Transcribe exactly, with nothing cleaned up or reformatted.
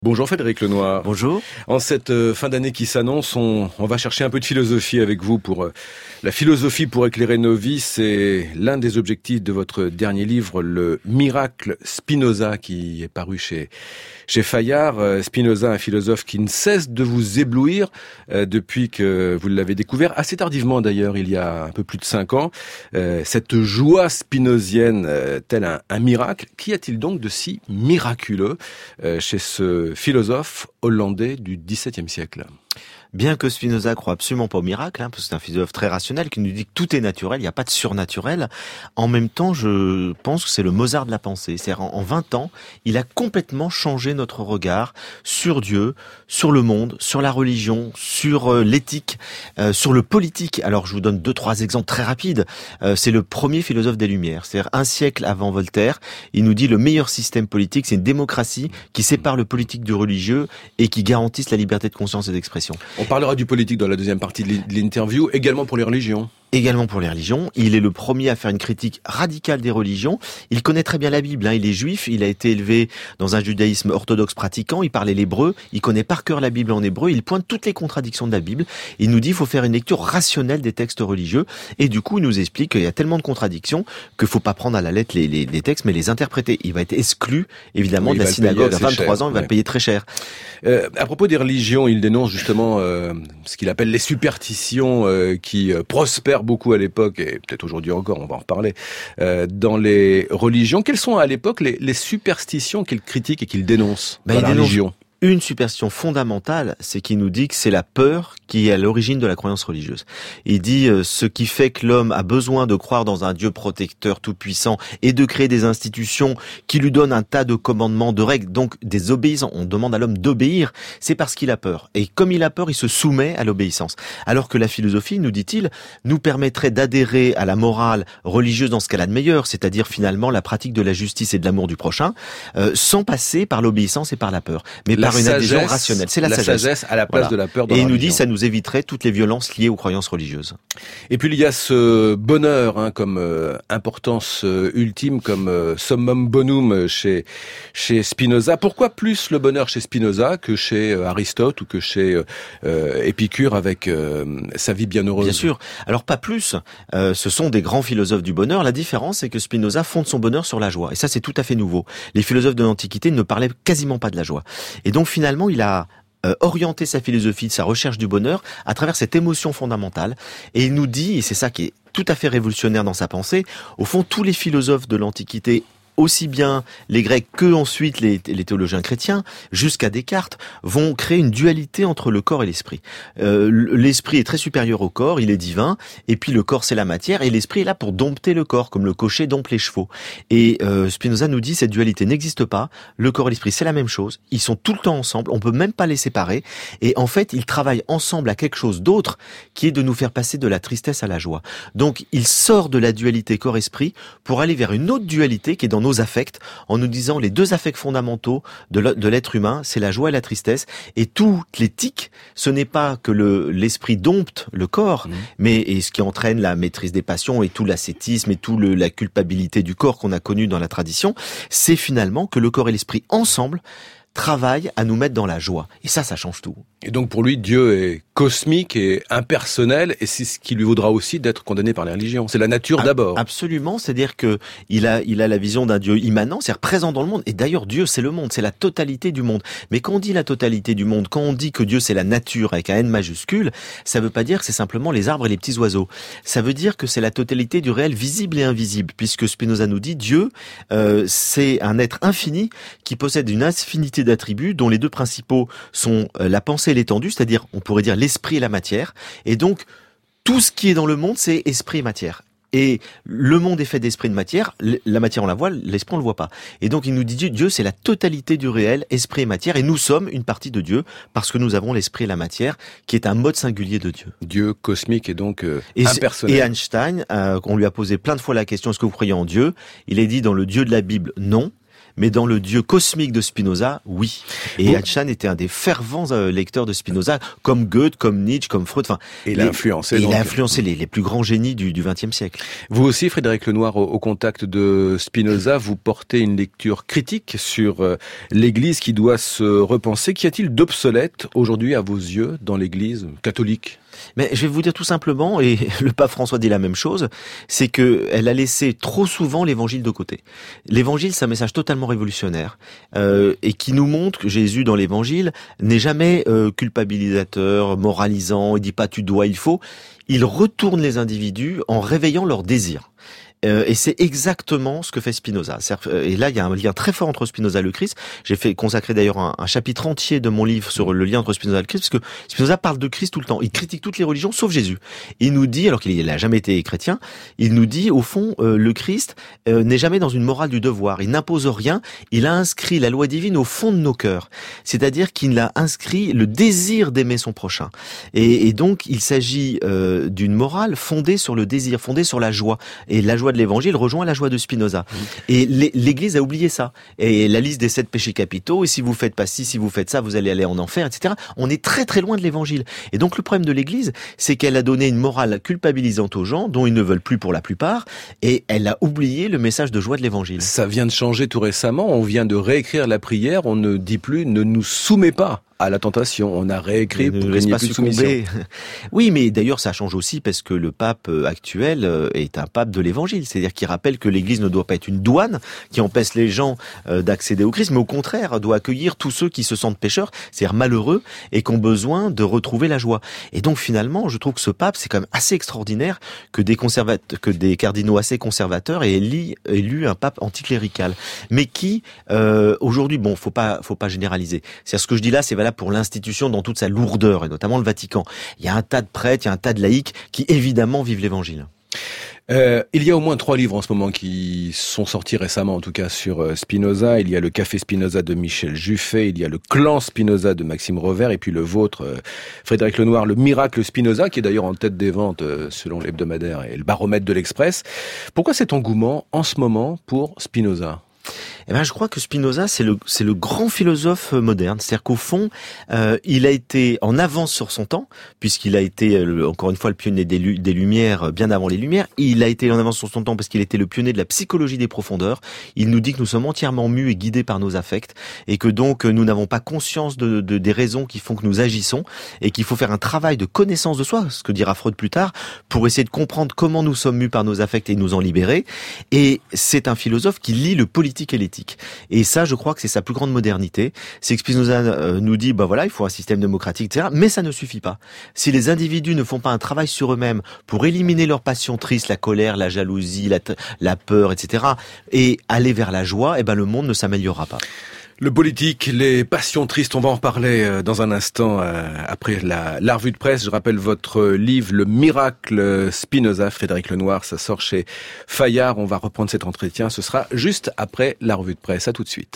Bonjour Frédéric Lenoir. Bonjour. En cette euh, fin d'année qui s'annonce, on, on va chercher un peu de philosophie avec vous pour euh, la philosophie pour éclairer nos vies. C'est l'un des objectifs de votre dernier livre, le Miracle Spinoza, qui est paru chez chez Fayard. Euh, Spinoza, un philosophe qui ne cesse de vous éblouir euh, depuis que vous l'avez découvert, assez tardivement d'ailleurs, il y a un peu plus de cinq ans. Euh, cette joie spinozienne, euh, tel un, un miracle, qu'y a-t-il donc de si miraculeux euh, chez ce philosophe hollandais du dix-septième siècle? Bien que Spinoza croit absolument pas au miracle, hein, parce que c'est un philosophe très rationnel qui nous dit que tout est naturel, il n'y a pas de surnaturel. En même temps, je pense que c'est le Mozart de la pensée. C'est-à-dire, en vingt ans, il a complètement changé notre regard sur Dieu, sur le monde, sur la religion, sur euh, l'éthique, euh, sur le politique. Alors, je vous donne deux, trois exemples très rapides. Euh, c'est le premier philosophe des Lumières. C'est-à-dire, un siècle avant Voltaire, il nous dit le meilleur système politique, c'est une démocratie qui sépare le politique du religieux et qui garantisse la liberté de conscience et d'expression. On parlera du politique dans la deuxième partie de l'interview, également pour les religions. Également pour les religions. Il est le premier à faire une critique radicale des religions. Il connaît très bien la Bible, hein. Il est juif, il a été élevé dans un judaïsme orthodoxe pratiquant, il parlait l'hébreu, il connaît par cœur la Bible en hébreu, il pointe toutes les contradictions de la Bible. Il nous dit qu'il faut faire une lecture rationnelle des textes religieux, et du coup il nous explique qu'il y a tellement de contradictions qu'il faut pas prendre à la lettre les, les, les textes, mais les interpréter. Il va être exclu, évidemment, oui, de la synagogue à vingt-trois cher. ans, il va ouais. le payer très cher. Euh, à propos des religions, il dénonce justement euh, ce qu'il appelle les superstitions euh, qui euh, prospèrent beaucoup à l'époque, et peut-être aujourd'hui encore, on va en reparler, euh, dans les religions. Quelles sont à l'époque les, les superstitions qu'il critique et qu'il dénonce bah, dans la dénonce religion ? Une superstition fondamentale, c'est qu'il nous dit que c'est la peur qui est à l'origine de la croyance religieuse. Il dit euh, ce qui fait que l'homme a besoin de croire dans un Dieu protecteur tout-puissant et de créer des institutions qui lui donnent un tas de commandements, de règles, donc des obéissants. On demande à l'homme d'obéir, c'est parce qu'il a peur. Et comme il a peur, il se soumet à l'obéissance. Alors que la philosophie, nous dit-il, nous permettrait d'adhérer à la morale religieuse dans ce qu'elle a de meilleur, c'est-à-dire finalement la pratique de la justice et de l'amour du prochain, euh, sans passer par l'obéissance et par la peur. Mais la par une sagesse, adhésion rationnelle. C'est la, la sagesse. sagesse à la place voilà. de la peur dans Et la il nous religion. dit ça nous éviterait toutes les violences liées aux croyances religieuses. Et puis il y a ce bonheur hein, comme euh, importance euh, ultime, comme euh, summum bonum chez chez Spinoza. Pourquoi plus le bonheur chez Spinoza que chez euh, Aristote ou que chez euh, Épicure avec euh, sa vie bienheureuse? Bien sûr. Alors pas plus. Euh, ce sont des grands philosophes du bonheur. La différence, c'est que Spinoza fonde son bonheur sur la joie. Et ça, c'est tout à fait nouveau. Les philosophes de l'Antiquité ne parlaient quasiment pas de la joie. Et donc finalement, il a Euh, orienter sa philosophie, sa recherche du bonheur à travers cette émotion fondamentale. Et il nous dit, et c'est ça qui est tout à fait révolutionnaire dans sa pensée, au fond, tous les philosophes de l'Antiquité, aussi bien les Grecs que ensuite les, les théologiens chrétiens, jusqu'à Descartes, vont créer une dualité entre le corps et l'esprit. Euh, l'esprit est très supérieur au corps, il est divin, et puis le corps c'est la matière, et l'esprit est là pour dompter le corps, comme le cocher dompte les chevaux. Et euh, Spinoza nous dit cette dualité n'existe pas, le corps et l'esprit c'est la même chose, ils sont tout le temps ensemble, on peut même pas les séparer, et en fait ils travaillent ensemble à quelque chose d'autre, qui est de nous faire passer de la tristesse à la joie. Donc il sort de la dualité corps-esprit pour aller vers une autre dualité qui est dans nos affects, en nous disant les deux affects fondamentaux de l'être humain, c'est la joie et la tristesse, et toute l'éthique, ce n'est pas que le l'esprit dompte le corps, mmh. mais et ce qui entraîne la maîtrise des passions et tout l'ascétisme et tout le, la culpabilité du corps qu'on a connu dans la tradition, c'est finalement que le corps et l'esprit ensemble travaillent à nous mettre dans la joie. Et ça, ça change tout. Et donc pour lui, Dieu est cosmique et impersonnel, et c'est ce qui lui vaudra aussi d'être condamné par les religions. C'est la nature d'abord. Absolument, c'est-à-dire que il a, il a la vision d'un Dieu immanent, c'est-à-dire présent dans le monde. Et d'ailleurs, Dieu, c'est le monde, c'est la totalité du monde. Mais quand on dit la totalité du monde, quand on dit que Dieu, c'est la nature avec un N majuscule, ça veut pas dire que c'est simplement les arbres et les petits oiseaux. Ça veut dire que c'est la totalité du réel visible et invisible, puisque Spinoza nous dit, Dieu, euh, c'est un être infini qui possède une infinité d'attributs, dont les deux principaux sont euh, la pensée et l'étendue, c'est-à-dire, on pourrait dire l'esprit et la matière. Et donc, tout ce qui est dans le monde, c'est esprit et matière. Et le monde est fait d'esprit et de matière, la matière on la voit, l'esprit on le voit pas. Et donc il nous dit Dieu, c'est la totalité du réel, esprit et matière, et nous sommes une partie de Dieu, parce que nous avons l'esprit et la matière, qui est un mode singulier de Dieu. Dieu cosmique et donc euh, et impersonnel. Et Einstein, euh, on lui a posé plein de fois la question, est-ce que vous croyez en Dieu? Il a dit dans le Dieu de la Bible, non. mais dans le Dieu cosmique de Spinoza, oui. Et Bon. Hatchan était un des fervents euh, lecteurs de Spinoza, comme Goethe, comme Nietzsche, comme Freud. Enfin, Et il a influencé. il donc. a influencé les, les plus grands génies du XXe siècle. Vous aussi, Frédéric Lenoir, au, au contact de Spinoza, vous portez une lecture critique sur euh, l'Église qui doit se repenser. Qu'y a-t-il d'obsolète aujourd'hui à vos yeux dans l'Église catholique ? Mais je vais vous dire tout simplement, et le pape François dit la même chose, c'est que elle a laissé trop souvent l'évangile de côté. L'évangile, c'est un message totalement révolutionnaire, euh, et qui nous montre que Jésus, dans l'évangile, n'est jamais euh, culpabilisateur, moralisant, il dit pas tu dois, il faut. Il retourne les individus en réveillant leurs désirs. Euh, et c'est exactement ce que fait Spinoza. Et là, il y a un lien très fort entre Spinoza et le Christ. J'ai fait consacrer d'ailleurs un, un chapitre entier de mon livre sur le lien entre Spinoza et le Christ, parce que Spinoza parle de Christ tout le temps. Il critique toutes les religions, sauf Jésus. Il nous dit, alors qu'il n'a jamais été chrétien, il nous dit, au fond, euh, le Christ euh, n'est jamais dans une morale du devoir. Il n'impose rien. Il a inscrit la loi divine au fond de nos cœurs. C'est-à-dire qu'il a inscrit le désir d'aimer son prochain. Et, et donc, il s'agit euh, d'une morale fondée sur le désir, fondée sur la joie. Et la joie de l'évangile rejoint la joie de Spinoza. Mmh. Et l'Église a oublié ça. Et la liste des sept péchés capitaux, et si vous faites pas ci, si vous faites ça, vous allez aller en enfer, et cetera. On est très très loin de l'évangile. Et donc le problème de l'Église, c'est qu'elle a donné une morale culpabilisante aux gens, dont ils ne veulent plus pour la plupart, et elle a oublié le message de joie de l'évangile. Ça vient de changer tout récemment. On vient de réécrire la prière. On ne dit plus « ne nous soumets pas ». À la tentation, on a réécrit pour qu'il n'y ait plus de soumission. Oui, mais d'ailleurs ça change aussi parce que le pape actuel est un pape de l'évangile, c'est-à-dire qu'il rappelle que l'Église ne doit pas être une douane qui empêche les gens d'accéder au Christ, mais au contraire doit accueillir tous ceux qui se sentent pécheurs, c'est-à-dire malheureux et qui ont besoin de retrouver la joie. Et donc finalement, je trouve que ce pape, c'est quand même assez extraordinaire que des conservateurs, que des cardinaux assez conservateurs aient élu, élu un pape anticlérical, mais qui euh, aujourd'hui, bon, faut pas, faut pas généraliser. C'est-à-dire ce que je dis là, c'est valable pour l'institution dans toute sa lourdeur, et notamment le Vatican. Il y a un tas de prêtres, il y a un tas de laïcs qui évidemment vivent l'évangile. Euh, il y a au moins trois livres en ce moment qui sont sortis récemment, en tout cas sur euh, Spinoza. Il y a le Café Spinoza de Michel Juffé, il y a le Clan Spinoza de Maxime Rovère, et puis le vôtre, euh, Frédéric Lenoir, le Miracle Spinoza, qui est d'ailleurs en tête des ventes euh, selon l'hebdomadaire et le baromètre de l'Express. Pourquoi cet engouement en ce moment pour Spinoza ? Eh ben, je crois que Spinoza, c'est le, c'est le grand philosophe moderne. C'est-à-dire qu'au fond, euh, il a été en avance sur son temps, puisqu'il a été, le, encore une fois, le pionnier des, des Lumières, bien avant les Lumières. Il a été en avance sur son temps parce qu'il était le pionnier de la psychologie des profondeurs. Il nous dit que nous sommes entièrement mus et guidés par nos affects, et que donc nous n'avons pas conscience de, de, des raisons qui font que nous agissons, et qu'il faut faire un travail de connaissance de soi, ce que dira Freud plus tard, pour essayer de comprendre comment nous sommes mus par nos affects et nous en libérer. Et c'est un philosophe qui lie le politique et l'éthique. Et ça, je crois que c'est sa plus grande modernité. C'est que Spinoza euh, nous dit, bah voilà, il faut un système démocratique, et cetera. Mais ça ne suffit pas. Si les individus ne font pas un travail sur eux-mêmes pour éliminer leurs passions tristes, la colère, la jalousie, la, la peur, et cetera, et aller vers la joie, eh ben le monde ne s'améliorera pas. Le politique, les passions tristes, on va en reparler dans un instant après la, la revue de presse. Je rappelle votre livre, Le Miracle Spinoza, Frédéric Lenoir, ça sort chez Fayard. On va reprendre cet entretien, ce sera juste après la revue de presse. À tout de suite.